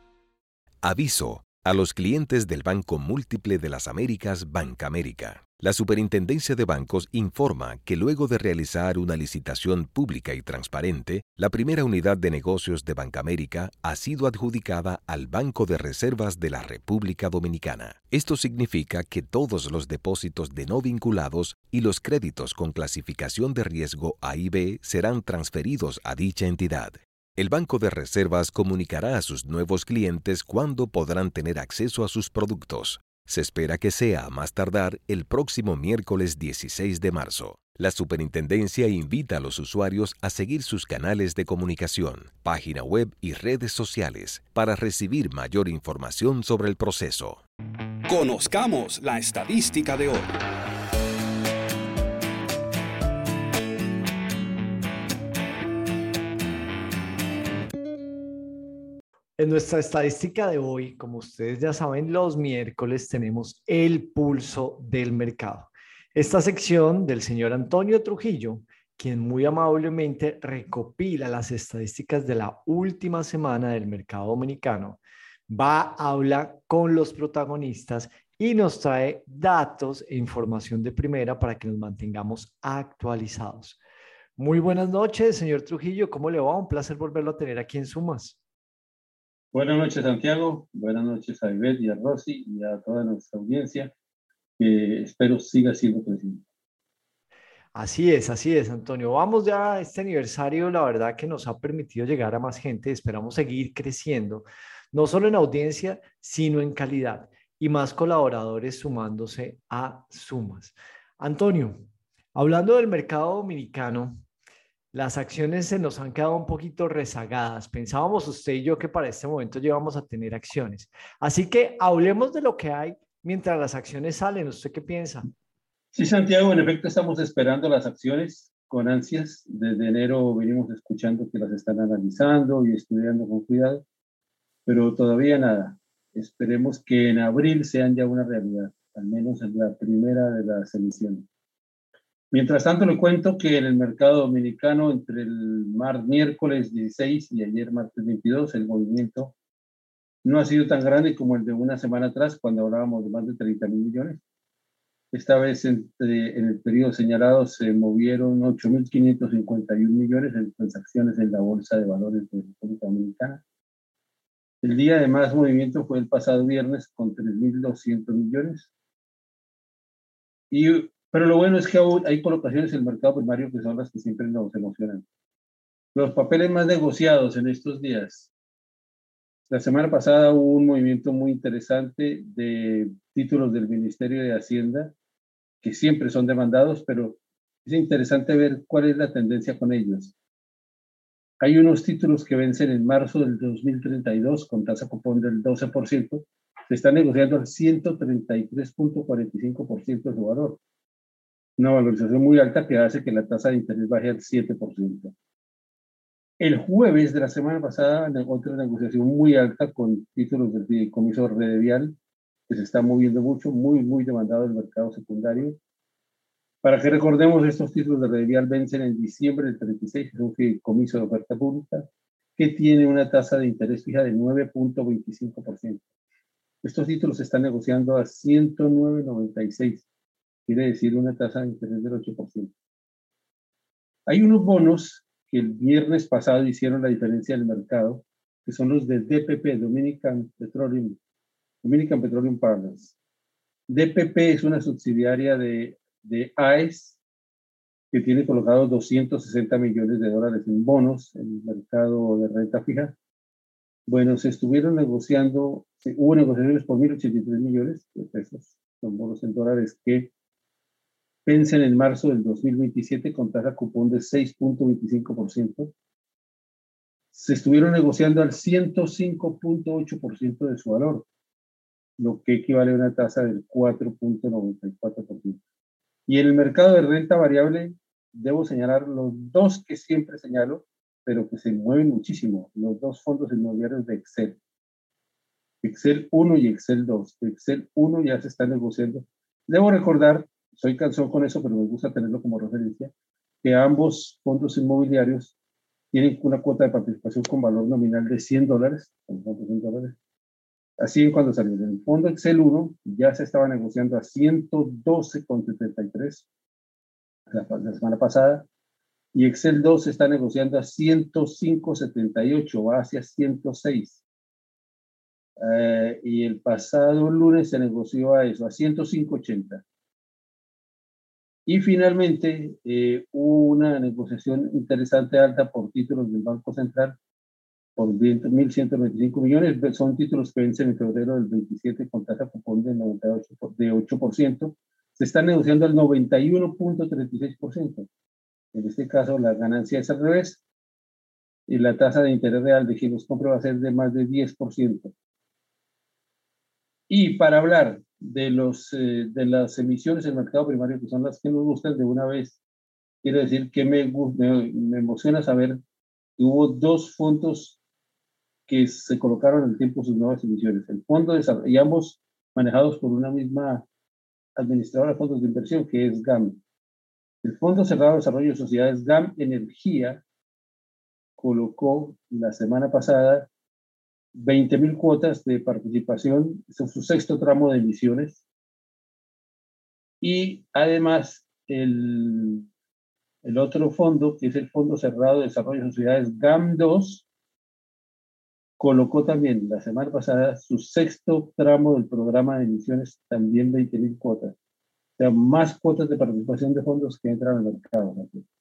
Aviso a los clientes del Banco Múltiple de las Américas, Bancamérica. La Superintendencia de Bancos informa que luego de realizar una licitación pública y transparente, la primera unidad de negocios de Bancamérica ha sido adjudicada al Banco de Reservas de la República Dominicana. Esto significa que todos los depósitos de no vinculados y los créditos con clasificación de riesgo A y B serán transferidos a dicha entidad. El Banco de Reservas comunicará a sus nuevos clientes cuándo podrán tener acceso a sus productos. Se espera que sea a más tardar el próximo miércoles 16 de marzo. La Superintendencia invita a los usuarios a seguir sus canales de comunicación, página web y redes sociales para recibir mayor información sobre el proceso. Conozcamos la estadística de hoy. En nuestra estadística de hoy, como ustedes ya saben, los miércoles tenemos el pulso del mercado. Esta sección del señor Antonio Trujillo, quien muy amablemente recopila las estadísticas de la última semana del mercado dominicano, va a hablar con los protagonistas y nos trae datos e información de primera para que nos mantengamos actualizados. Muy buenas noches, señor Trujillo. ¿Cómo le va? Un placer volverlo a tener aquí en Sumas. Buenas noches, Santiago. Buenas noches a Ivette y a Rosy y a toda nuestra audiencia, que espero siga siendo creciente. Así es, Antonio. Vamos ya a este aniversario, la verdad que nos ha permitido llegar a más gente. Esperamos seguir creciendo, no solo en audiencia, sino en calidad y más colaboradores sumándose a Sumas. Antonio, hablando del mercado dominicano, las acciones se nos han quedado un poquito rezagadas. Pensábamos usted y yo que para este momento llevamos a tener acciones. Así que hablemos de lo que hay mientras las acciones salen. ¿Usted qué piensa? Sí, Santiago, en efecto estamos esperando las acciones con ansias. Desde enero venimos escuchando que las están analizando y estudiando con cuidado, pero todavía nada. Esperemos que en abril sean ya una realidad, al menos en la primera de las emisiones. Mientras tanto, le cuento que en el mercado dominicano, entre el miércoles 16 y ayer martes 22, el movimiento no ha sido tan grande como el de una semana atrás, cuando hablábamos de más de 30.000 millones. Esta vez, en el periodo señalado, se movieron 8.551 millones en transacciones en la Bolsa de Valores de República Dominicana. El día de más movimiento fue el pasado viernes con 3.200 millones. Pero lo bueno es que aún hay colocaciones en el mercado primario que son las que siempre nos emocionan. Los papeles más negociados en estos días. La semana pasada hubo un movimiento muy interesante de títulos del Ministerio de Hacienda, que siempre son demandados, pero es interesante ver cuál es la tendencia con ellos. Hay unos títulos que vencen en marzo del 2032 con tasa cupón del 12%, se está negociando al 133.45% de su valor. Una valorización muy alta que hace que la tasa de interés baje al 7%. El jueves de la semana pasada, otra negociación muy alta con títulos del fideicomiso Redevial, que se está moviendo mucho, muy demandado en el mercado secundario. Para que recordemos, estos títulos de Redevial vencen en diciembre del 36, es un fideicomiso de oferta pública que tiene una tasa de interés fija de 9.25%. Estos títulos se están negociando a 109.96, quiere decir una tasa de interés del 8%. Hay unos bonos que el viernes pasado hicieron la diferencia del mercado, que son los de DPP, Dominican Petroleum Partners. DPP es una subsidiaria de AES, que tiene colocados 260 millones de dólares en bonos en el mercado de renta fija. Bueno, se estuvieron negociando, hubo negociaciones por 1.083 millones de pesos, son bonos en dólares que vencen en marzo del 2027 con tasa cupón de 6.25%. Se estuvieron negociando al 105.8% de su valor, lo que equivale a una tasa del 4.94%. Y en el mercado de renta variable, debo señalar los dos que siempre señalo, pero que se mueven muchísimo, los dos fondos inmobiliarios de Excel. Excel 1 y Excel 2. Excel 1 ya se está negociando. Debo recordar, soy cansón con eso, pero me gusta tenerlo como referencia, que ambos fondos inmobiliarios tienen una cuota de participación con valor nominal de $100, Así en cuando salió el fondo Excel 1, ya se estaba negociando a 112,73 la semana pasada, y Excel 2 se está negociando a 105,78, va hacia 106. Y el pasado lunes se negoció a eso, a 105,80. Y finalmente hubo una negociación interesante alta por títulos del Banco Central por 1.125 millones. Son títulos que vencen en febrero del 27 con tasa cupón de 8%. Se está negociando al 91.36%. En este caso, la ganancia es al revés. Y la tasa de interés real de quien los compre va a ser de más de 10%. Y para hablar de las emisiones en el mercado primario, que son las que nos gustan de una vez, quiero decir que me emociona saber que hubo dos fondos que se colocaron al tiempo sus nuevas emisiones. El fondo de desarrollo, y ambos manejados por una misma administradora de fondos de inversión, que es GAM. El Fondo Cerrado de Desarrollo de Sociedades GAM Energía colocó la semana pasada 20.000 cuotas de participación, es su sexto tramo de emisiones. Y además el otro fondo, que es el Fondo Cerrado de Desarrollo de Sociedades GAM2, colocó también la semana pasada su sexto tramo del programa de emisiones, también 20.000 cuotas. O sea, más cuotas de participación de fondos que entran al mercado.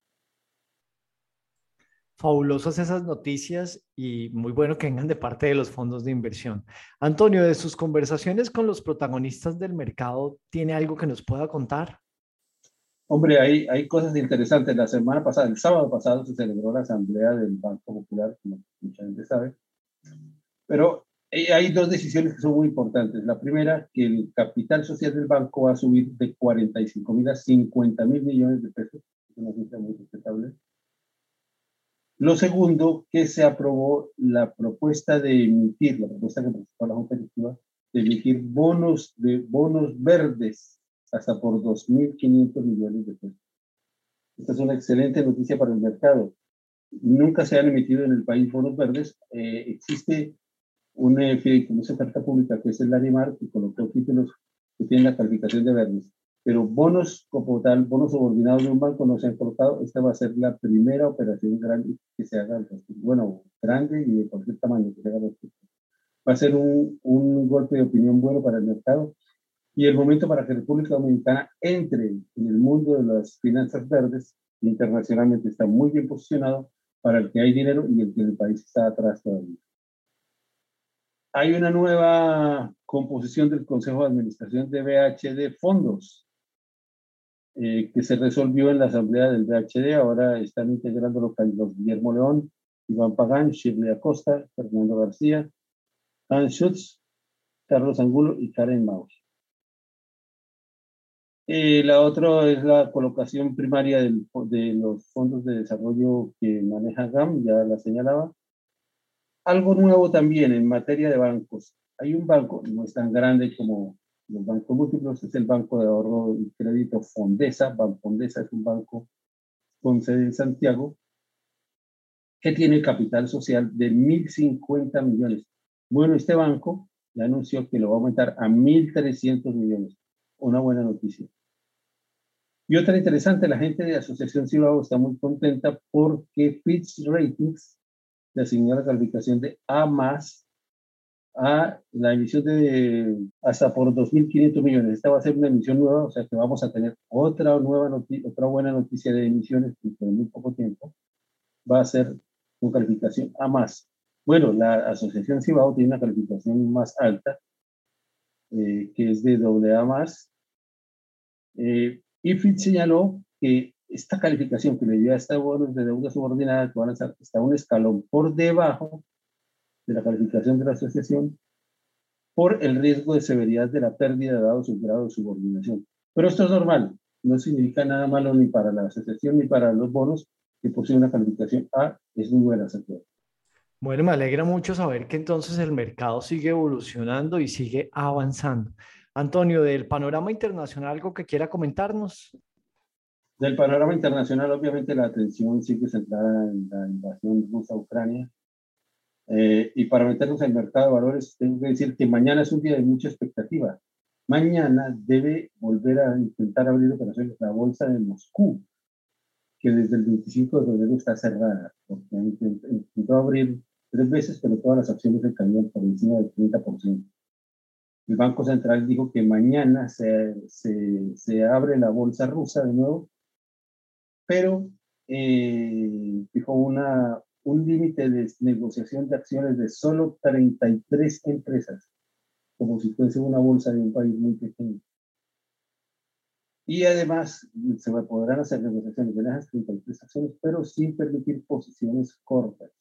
Fabulosas esas noticias y muy bueno que vengan de parte de los fondos de inversión. Antonio, de sus conversaciones con los protagonistas del mercado, ¿tiene algo que nos pueda contar? Hombre, hay cosas interesantes. La semana pasada, el sábado pasado, se celebró la asamblea del Banco Popular, como mucha gente sabe. Pero Hay dos decisiones que son muy importantes. La primera, que el capital social del banco va a subir de 45.000 a 50.000 millones de pesos. Es una cifra muy respetable. Lo segundo, que se aprobó la propuesta de emitir, la propuesta que presentó la Junta Directiva, de emitir bonos verdes hasta por 2.500 millones de pesos. Esta es una excelente noticia para el mercado. Nunca se han emitido en el país bonos verdes. Existe un fideicomiso de carta pública que es el Larimar, que colocó títulos que tienen la calificación de verdes. Pero bonos como tal, bonos subordinados de un banco no se han colocado. Esta va a ser la primera operación grande que se haga, bueno, grande y de cualquier tamaño que se haga. Va a ser un golpe de opinión bueno para el mercado y el momento para que República Dominicana entre en el mundo de las finanzas verdes. Internacionalmente está muy bien posicionado para el que hay dinero y el que el país está atrás todavía. Hay una nueva composición del Consejo de Administración de BHD Fondos que se resolvió en la asamblea del BHD. Ahora están integrando los Guillermo León, Iván Pagán, Shirley Acosta, Fernando García, Hans Schutz, Carlos Angulo y Karen Maus. La otra es la colocación primaria de los fondos de desarrollo que maneja GAM, ya la señalaba. Algo nuevo también en materia de bancos. Hay un banco, no es tan grande como los bancos múltiples, es el Banco de Ahorro y Crédito Fondesa. Banfondesa es un banco con sede en Santiago que tiene capital social de 1.050 millones. Bueno, este banco ya anunció que lo va a aumentar a 1.300 millones. Una buena noticia. Y otra interesante, la gente de Asociación Cibao está muy contenta porque Fitch Ratings le asignó la calificación de A+ a la emisión de hasta por 2.500 millones. Esta va a ser una emisión nueva, o sea que vamos a tener otra buena noticia de emisiones que en muy poco tiempo va a ser con calificación A+. Bueno, la Asociación Cibao tiene una calificación más alta, que es de AA+. Y Fitch señaló que esta calificación que le dio a estos bonos de deuda subordinada que van a estar, está un escalón por debajo de la calificación de la asociación por el riesgo de severidad de la pérdida dado su grado de subordinación. Pero esto es normal, no significa nada malo ni para la asociación ni para los bonos, que posee una calificación A, es muy buena sector. Bueno, me alegra mucho saber que entonces el mercado sigue evolucionando y sigue avanzando. Antonio, del panorama internacional, ¿algo que quiera comentarnos? Del panorama internacional, obviamente la atención sigue centrada en la invasión rusa a Ucrania. Y para meternos en el mercado de valores, tengo que decir que mañana es un día de mucha expectativa. Mañana debe volver a intentar abrir operaciones la bolsa de Moscú, que desde el 25 de febrero está cerrada, porque intentó abrir 3 veces, pero todas las acciones se caían por encima del 30%. El Banco Central dijo que mañana se abre la bolsa rusa de nuevo, pero dijo un límite de negociación de acciones de solo 33 empresas, como si fuese una bolsa de un país muy pequeño. Y además se podrán hacer negociaciones de esas 33 acciones, pero sin permitir posiciones cortas.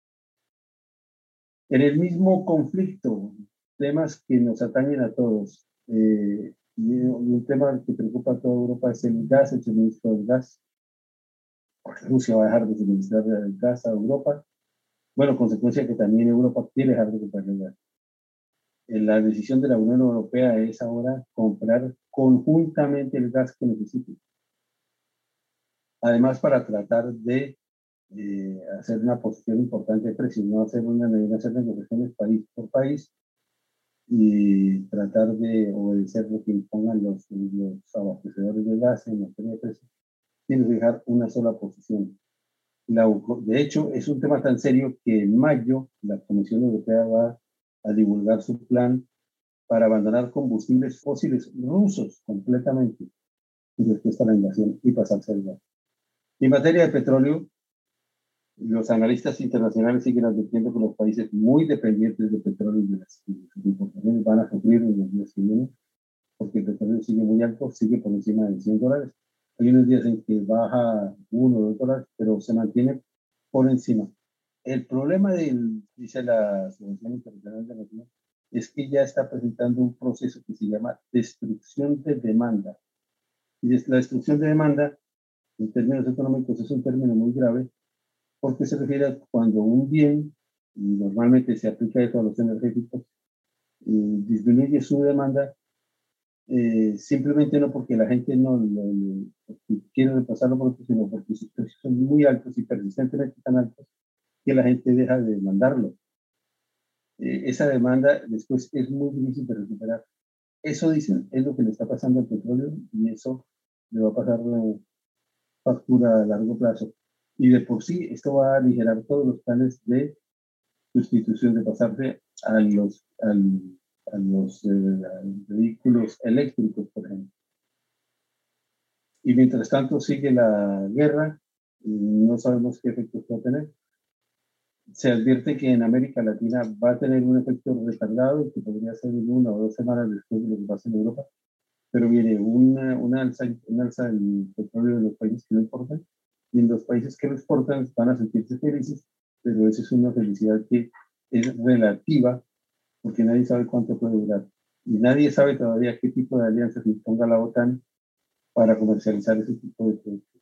En el mismo conflicto, temas que nos atañen a todos, y un tema que preocupa a toda Europa es el gas, el suministro del gas. Rusia va a dejar de suministrar el gas a Europa. Bueno, consecuencia que también Europa quiere dejar de comprar el gas. La decisión de la Unión Europea es ahora comprar conjuntamente el gas que necesite. Además, para tratar de hacer una posición importante de precios, no hacer negociaciones país por país y tratar de obedecer lo que impongan los abastecedores de gas en materia de precios, tiene que dejar una sola posición. De hecho, es un tema tan serio que en mayo la Comisión Europea va a divulgar su plan para abandonar combustibles fósiles rusos completamente y después de la invasión y pasarse al gas. En materia de petróleo, los analistas internacionales siguen advirtiendo que los países muy dependientes de petróleo y de las importaciones van a sufrir en los días que vienen, porque el petróleo sigue muy alto, sigue por encima de $100. Hay unos días en que baja $1 o $2, pero se mantiene por encima. el problema dice la Asociación Internacional de Energía, es que ya está presentando un proceso que se llama destrucción de demanda. Y la destrucción de demanda, en términos económicos, es un término muy grave, porque se refiere a cuando un bien, y normalmente se aplica eso a los energéticos, disminuye su demanda, simplemente no porque la gente no porque quiere repasarlo por otro, sino porque sus precios son muy altos y persistentemente tan altos que la gente deja de demandarlo. Esa demanda después es muy difícil de recuperar. Eso dicen, es lo que le está pasando al petróleo y eso le va a pasar factura a largo plazo. Y de por sí esto va a aligerar todos los planes de sustitución, de pasarse a los vehículos eléctricos, por ejemplo. Y mientras tanto sigue la guerra, no sabemos qué efectos va a tener. Se advierte que en América Latina va a tener un efecto retardado que podría ser en 1 o 2 semanas después de lo que pasa en Europa, pero viene una alza del petróleo en los países que lo importan, y en los países que lo exportan van a sentirse felices, pero esa es una felicidad que es relativa, porque nadie sabe cuánto puede durar. Y nadie sabe todavía qué tipo de alianza se imponga la OTAN para comercializar ese tipo de productos.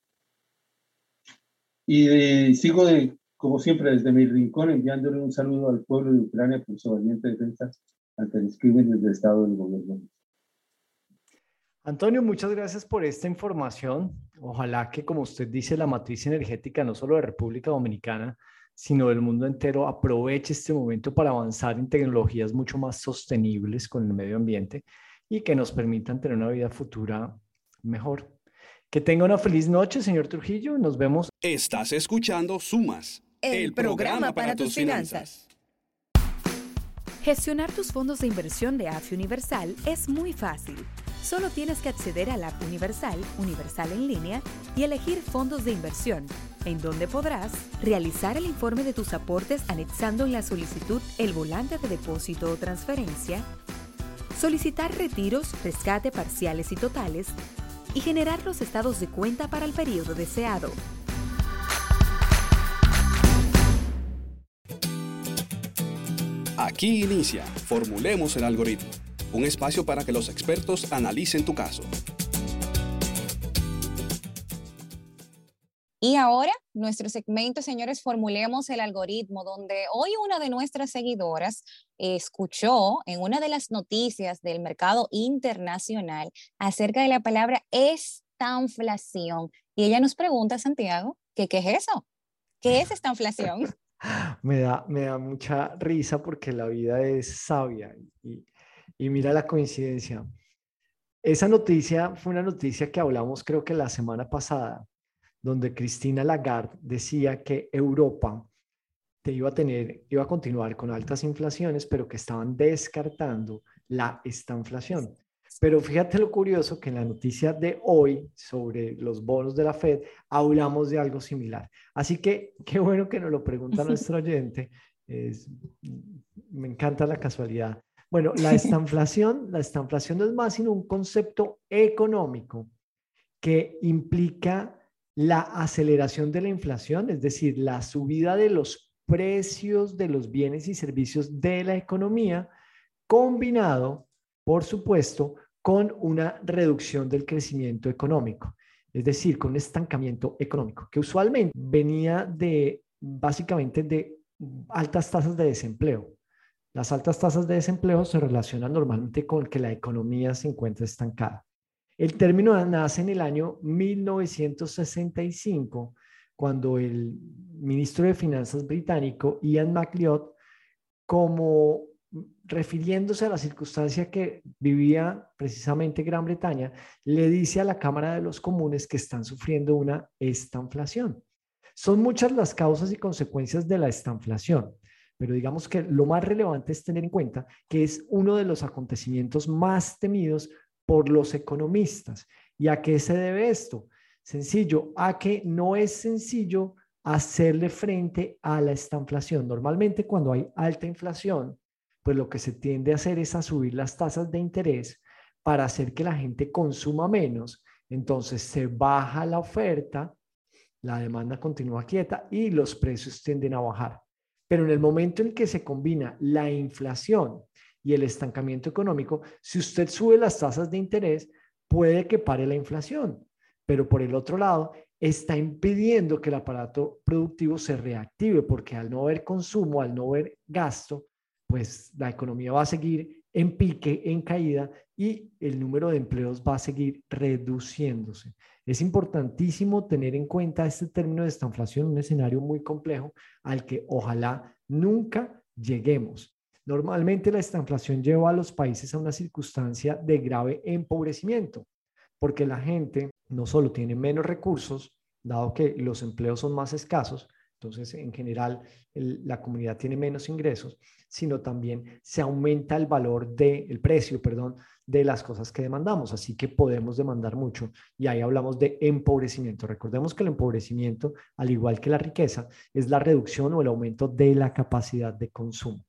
Y sigo, como siempre, desde mi rincón, enviándole un saludo al pueblo de Ucrania por su valiente defensa ante los crímenes de Estado del gobierno. Antonio, muchas gracias por esta información. Ojalá que, como usted dice, la matriz energética no solo de República Dominicana, sino del mundo entero, aproveche este momento para avanzar en tecnologías mucho más sostenibles con el medio ambiente y que nos permitan tener una vida futura mejor. Que tenga una feliz noche, señor Trujillo. Nos vemos. Estás escuchando Sumas, el programa para tus finanzas. Gestionar tus fondos de inversión de AFI Universal es muy fácil. Solo tienes que acceder a la app Universal en línea y elegir fondos de inversión, en donde podrás realizar el informe de tus aportes anexando en la solicitud el volante de depósito o transferencia, solicitar retiros, rescate parciales y totales y generar los estados de cuenta para el periodo deseado. Aquí inicia Formulemos el Algoritmo, un espacio para que los expertos analicen tu caso. Y ahora, nuestro segmento, señores, Formulemos el Algoritmo, donde hoy una de nuestras seguidoras escuchó en una de las noticias del mercado internacional acerca de la palabra estanflación. Y ella nos pregunta, Santiago, ¿qué es eso? ¿Qué es estanflación? Me da mucha risa porque la vida es sabia y mira la coincidencia. Esa noticia fue una noticia que hablamos creo que la semana pasada, donde Christine Lagarde decía que Europa iba a continuar con altas inflaciones, pero que estaban descartando la estanflación. Pero fíjate lo curioso que en la noticia de hoy sobre los bonos de la Fed hablamos de algo similar. Así que qué bueno que nos lo pregunta nuestro oyente. Me encanta la casualidad. Bueno, la estanflación no es más sino un concepto económico que implica la aceleración de la inflación, es decir, la subida de los precios de los bienes y servicios de la economía, combinado, por supuesto, con una reducción del crecimiento económico, es decir, con un estancamiento económico, que usualmente venía básicamente de altas tasas de desempleo. Las altas tasas de desempleo se relacionan normalmente con que la economía se encuentra estancada. El término nace en el año 1965, cuando el ministro de Finanzas británico, Ian MacLeod, como refiriéndose a la circunstancia que vivía precisamente Gran Bretaña, le dice a la Cámara de los Comunes que están sufriendo una estanflación. Son muchas las causas y consecuencias de la estanflación, pero digamos que lo más relevante es tener en cuenta que es uno de los acontecimientos más temidos por los economistas. ¿Y a qué se debe esto? Sencillo, a que no es sencillo hacerle frente a la estanflación. Normalmente cuando hay alta inflación, pues lo que se tiende a hacer es a subir las tasas de interés para hacer que la gente consuma menos. Entonces se baja la oferta, la demanda continúa quieta y los precios tienden a bajar. Pero en el momento en que se combina la inflación y el estancamiento económico, si usted sube las tasas de interés, puede que pare la inflación, pero por el otro lado, está impidiendo que el aparato productivo se reactive, porque al no haber consumo, al no haber gasto, pues la economía va a seguir en pique, en caída, y el número de empleos va a seguir reduciéndose. Es importantísimo tener en cuenta este término de estanflación, un escenario muy complejo al que ojalá nunca lleguemos. Normalmente la estanflación lleva a los países a una circunstancia de grave empobrecimiento, porque la gente no solo tiene menos recursos, dado que los empleos son más escasos, entonces en general la comunidad tiene menos ingresos, sino también se aumenta el valor el precio, perdón, de las cosas que demandamos, así que podemos demandar mucho y ahí hablamos de empobrecimiento. Recordemos que el empobrecimiento, al igual que la riqueza, es la reducción o el aumento de la capacidad de consumo.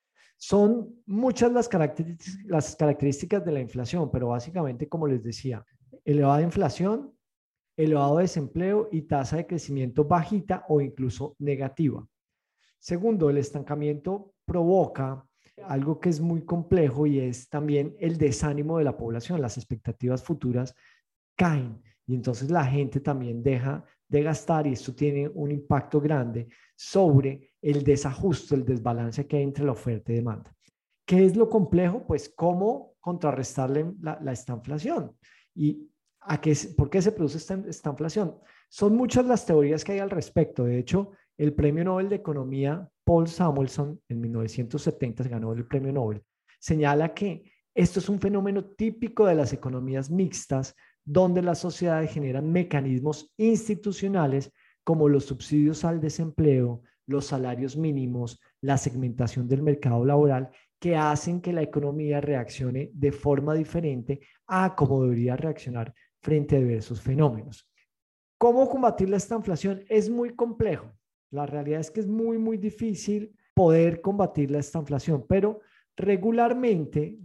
Son muchas las características de la inflación, pero básicamente, como les decía, elevada inflación, elevado desempleo y tasa de crecimiento bajita o incluso negativa. Segundo, el estancamiento provoca algo que es muy complejo y es también el desánimo de la población. Las expectativas futuras caen y entonces la gente también deja de gastar y esto tiene un impacto grande sobre el desajuste, el desbalance que hay entre la oferta y demanda. ¿Qué es lo complejo? Pues cómo contrarrestarle la estanflación. ¿Y por qué se produce esta inflación? Son muchas las teorías que hay al respecto. De hecho, el Premio Nobel de Economía, Paul Samuelson, en 1970 ganó el Premio Nobel, señala que esto es un fenómeno típico de las economías mixtas, donde las sociedades generan mecanismos institucionales como los subsidios al desempleo, los salarios mínimos, la segmentación del mercado laboral, que hacen que la economía reaccione de forma diferente a cómo debería reaccionar frente a diversos fenómenos. ¿Cómo combatir la estanflación? Es muy complejo. La realidad es que es muy, muy difícil poder combatir la estanflación, pero regularmente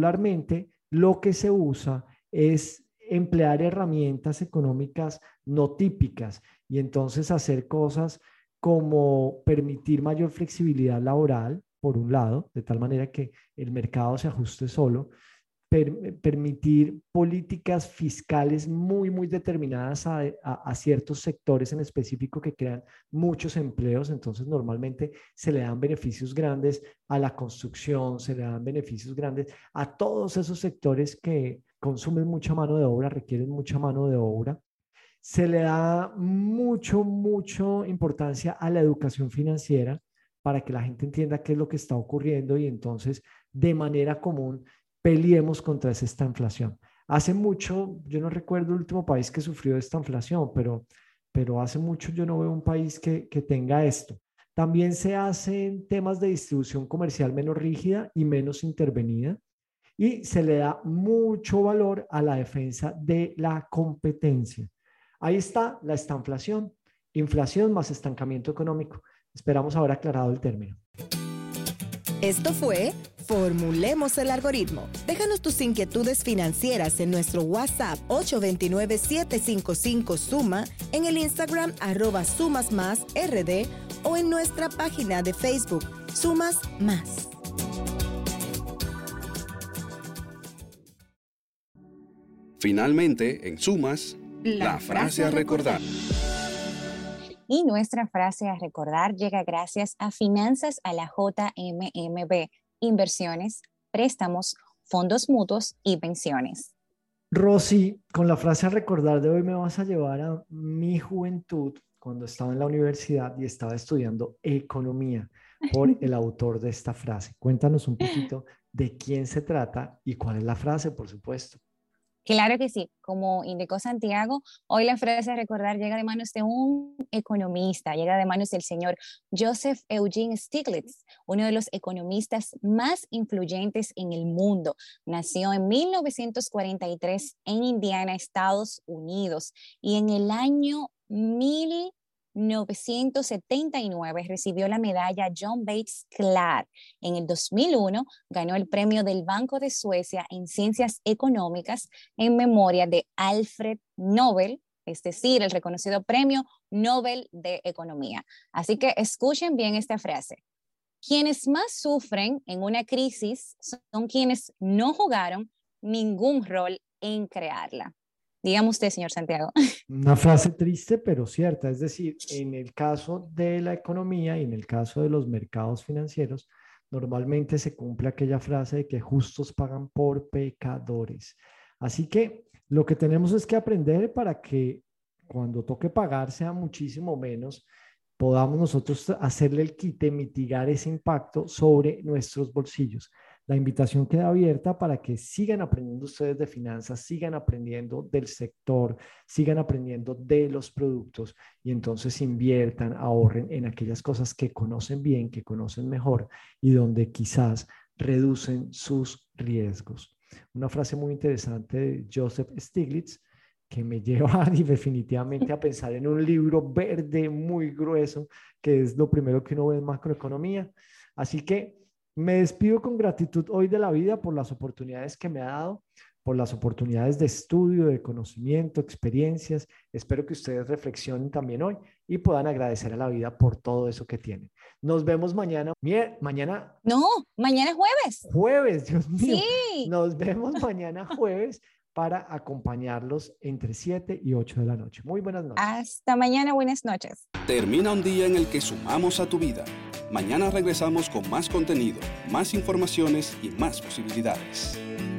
lo que se usa es emplear herramientas económicas no típicas y entonces hacer cosas como permitir mayor flexibilidad laboral, por un lado, de tal manera que el mercado se ajuste solo, permitir políticas fiscales muy, muy determinadas a ciertos sectores en específico que crean muchos empleos. Entonces, normalmente se le dan beneficios grandes a la construcción, se le dan beneficios grandes a todos esos sectores que consumen mucha mano de obra, requieren mucha mano de obra. Se le da mucha importancia a la educación financiera para que la gente entienda qué es lo que está ocurriendo y entonces de manera común peleemos contra esta inflación. Hace mucho, yo no recuerdo el último país que sufrió esta inflación, pero hace mucho yo no veo un país que tenga esto. También se hacen temas de distribución comercial menos rígida y menos intervenida y se le da mucho valor a la defensa de la competencia. Ahí está la estanflación, inflación más estancamiento económico. Esperamos haber aclarado el término. Esto fue Formulemos el Algoritmo. Déjanos tus inquietudes financieras en nuestro WhatsApp 829-755-SUMA, en el Instagram @SumasMásRD o en nuestra página de Facebook Sumas Más. Finalmente, en Sumas, la frase a recordar. Y nuestra frase a recordar llega gracias a Finanzas a la JMMB, inversiones, préstamos, fondos mutuos y pensiones. Rosy, con la frase a recordar de hoy me vas a llevar a mi juventud cuando estaba en la universidad y estaba estudiando economía por el autor de esta frase. Cuéntanos un poquito de quién se trata y cuál es la frase, por supuesto. Claro que sí, como indicó Santiago, hoy la frase a recordar llega de manos de un economista, llega de manos del señor Joseph Eugene Stiglitz, uno de los economistas más influyentes en el mundo. Nació en 1943 en Indiana, Estados Unidos, y en el año 1979 recibió la medalla John Bates Clark. En el 2001 ganó el premio del Banco de Suecia en Ciencias Económicas en memoria de Alfred Nobel, es decir, el reconocido Premio Nobel de Economía. Así que escuchen bien esta frase. Quienes más sufren en una crisis son quienes no jugaron ningún rol en crearla. Dígame usted, señor Santiago. Una frase triste, pero cierta. Es decir, en el caso de la economía y en el caso de los mercados financieros, normalmente se cumple aquella frase de que justos pagan por pecadores. Así que lo que tenemos es que aprender para que cuando toque pagar sea muchísimo menos, podamos nosotros hacerle el quite, mitigar ese impacto sobre nuestros bolsillos. La invitación queda abierta para que sigan aprendiendo ustedes de finanzas, sigan aprendiendo del sector, sigan aprendiendo de los productos y entonces inviertan, ahorren en aquellas cosas que conocen bien, que conocen mejor y donde quizás reducen sus riesgos. Una frase muy interesante de Joseph Stiglitz que me lleva definitivamente a pensar en un libro verde muy grueso, que es lo primero que uno ve en macroeconomía. Así que me despido con gratitud hoy de la vida por las oportunidades que me ha dado, por las oportunidades de estudio, de conocimiento, experiencias. Espero que ustedes reflexionen también hoy y puedan agradecer a la vida por todo eso que tienen. Nos vemos mañana. Mañana. No, mañana es jueves. Jueves, Dios mío. Sí. Nos vemos mañana jueves para acompañarlos entre 7 y 8 de la noche. Muy buenas noches. Hasta mañana, buenas noches. Termina un día en el que sumamos a tu vida. Mañana regresamos con más contenido, más informaciones y más posibilidades.